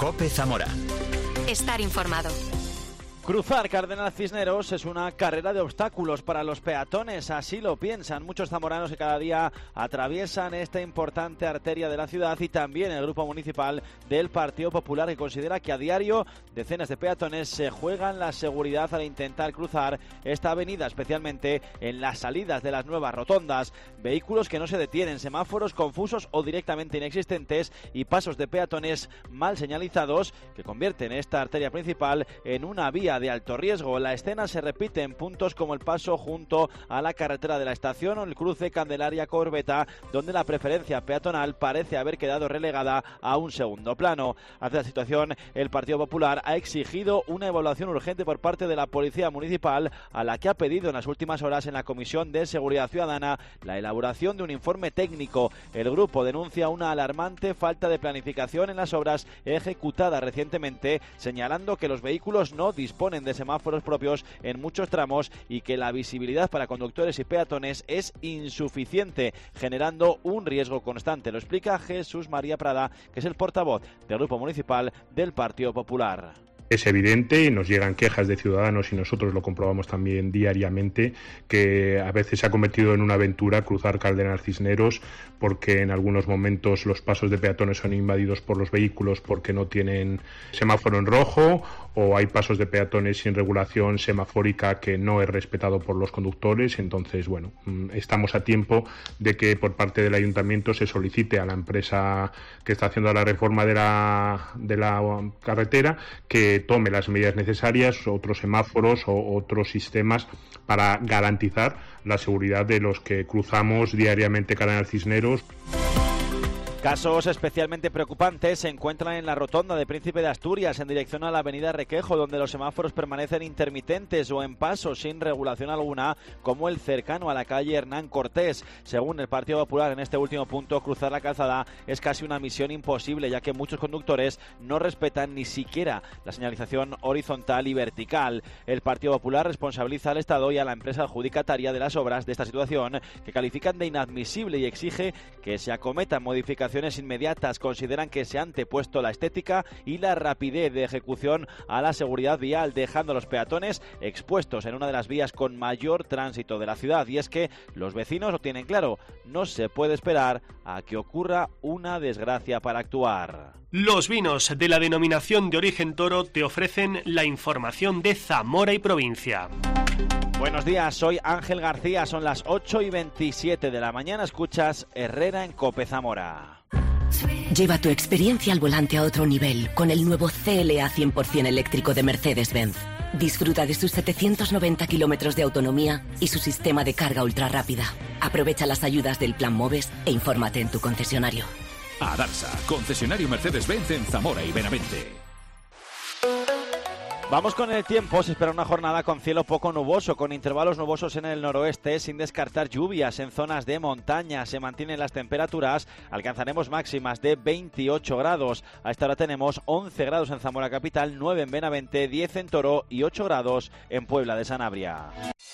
COPE Zamora. Estar informado. Cruzar Cardenal Cisneros es una carrera de obstáculos para los peatones, así lo piensan muchos zamoranos que cada día atraviesan esta importante arteria de la ciudad, y también el grupo municipal del Partido Popular, que considera que a diario decenas de peatones se juegan la seguridad al intentar cruzar esta avenida, especialmente en las salidas de las nuevas rotondas. Vehículos que no se detienen, semáforos confusos o directamente inexistentes y pasos de peatones mal señalizados que convierten esta arteria principal en una vía de alto riesgo. La escena se repite en puntos como el paso junto a la carretera de la estación o el cruce Candelaria-Corbeta, donde la preferencia peatonal parece haber quedado relegada a un segundo plano. Ante la situación, el Partido Popular ha exigido una evaluación urgente por parte de la Policía Municipal, a la que ha pedido en las últimas horas en la Comisión de Seguridad Ciudadana la elaboración de un informe técnico. El grupo denuncia una alarmante falta de planificación en las obras ejecutadas recientemente, señalando que los vehículos no disponen de semáforos propios en muchos tramos y que la visibilidad para conductores y peatones es insuficiente, generando un riesgo constante. Lo explica Jesús María Prada, que es el portavoz del Grupo Municipal del Partido Popular. Es evidente, y nos llegan quejas de ciudadanos y nosotros lo comprobamos también diariamente, que a veces se ha convertido en una aventura cruzar Cardenal Cisneros, porque en algunos momentos los pasos de peatones son invadidos por los vehículos porque no tienen semáforo en rojo, o hay pasos de peatones sin regulación semafórica que no es respetado por los conductores. Entonces, bueno, estamos a tiempo de que por parte del ayuntamiento se solicite a la empresa que está haciendo la reforma de la carretera que tome las medidas necesarias, otros semáforos o otros sistemas para garantizar la seguridad de los que cruzamos diariamente Cardenal Cisneros. Casos especialmente preocupantes se encuentran en la rotonda de Príncipe de Asturias en dirección a la avenida Requejo, donde los semáforos permanecen intermitentes o en pasos sin regulación alguna, como el cercano a la calle Hernán Cortés. Según el Partido Popular, en este último punto, cruzar la calzada es casi una misión imposible, ya que muchos conductores no respetan ni siquiera la señalización horizontal y vertical. El Partido Popular responsabiliza al Estado y a la empresa adjudicataria de las obras de esta situación, que califican de inadmisible, y exige que se acometan modificaciones inmediatas. Consideran que se ha antepuesto la estética y la rapidez de ejecución a la seguridad vial, dejando a los peatones expuestos en una de las vías con mayor tránsito de la ciudad. Y es que los vecinos lo tienen claro, no se puede esperar a que ocurra una desgracia para actuar. Los vinos de la denominación de origen Toro te ofrecen la información de Zamora y provincia. Buenos días, soy Ángel García, son las 8:27 de la mañana, escuchas Herrera en COPE Zamora. Lleva tu experiencia al volante a otro nivel con el nuevo CLA 100% eléctrico de Mercedes-Benz. Disfruta de sus 790 kilómetros de autonomía y su sistema de carga ultra rápida. Aprovecha las ayudas del Plan MOVES e infórmate en tu concesionario. Adarsa, concesionario Mercedes-Benz en Zamora y Benavente. Vamos con el tiempo. Se espera una jornada con cielo poco nuboso, con intervalos nubosos en el noroeste, sin descartar lluvias en zonas de montaña. Se mantienen las temperaturas, alcanzaremos máximas de 28 grados. A esta hora tenemos 11 grados en Zamora capital, 9 en Benavente, 10 en Toro y 8 grados en Puebla de Sanabria.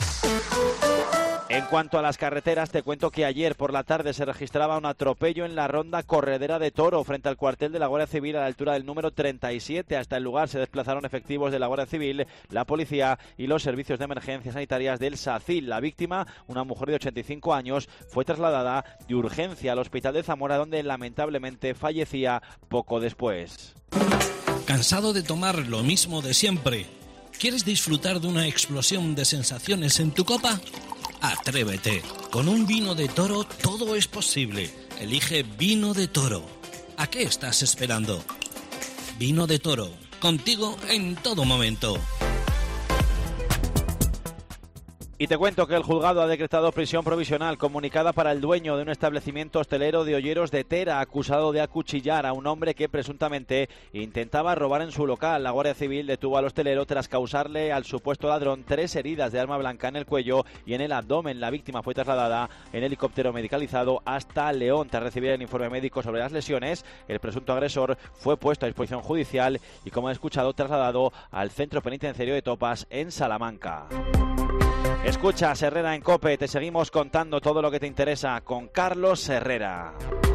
En cuanto a las carreteras, te cuento que ayer por la tarde se registraba un atropello en la ronda Corredera de Toro, frente al cuartel de la Guardia Civil, a la altura del número 37. Hasta el lugar se desplazaron efectivos de la Guardia Civil, la policía y los servicios de emergencias sanitarias del SACIL. La víctima, una mujer de 85 años, fue trasladada de urgencia al hospital de Zamora, donde lamentablemente fallecía poco después. ¿Cansado de tomar lo mismo de siempre? ¿Quieres disfrutar de una explosión de sensaciones en tu copa? Atrévete. Con un vino de Toro todo es posible. Elige Vino de Toro. ¿A qué estás esperando? Vino de Toro. Contigo en todo momento. Y te cuento que el juzgado ha decretado prisión provisional comunicada para el dueño de un establecimiento hostelero de Olleros de Tera, acusado de acuchillar a un hombre que presuntamente intentaba robar en su local. La Guardia Civil detuvo al hostelero tras causarle al supuesto ladrón 3 heridas de arma blanca en el cuello y en el abdomen. La víctima fue trasladada en helicóptero medicalizado hasta León. Tras recibir el informe médico sobre las lesiones, el presunto agresor fue puesto a disposición judicial y, como he escuchado, trasladado al centro penitenciario de Topas en Salamanca. Escuchas Herrera en COPE, te seguimos contando todo lo que te interesa con Carlos Herrera.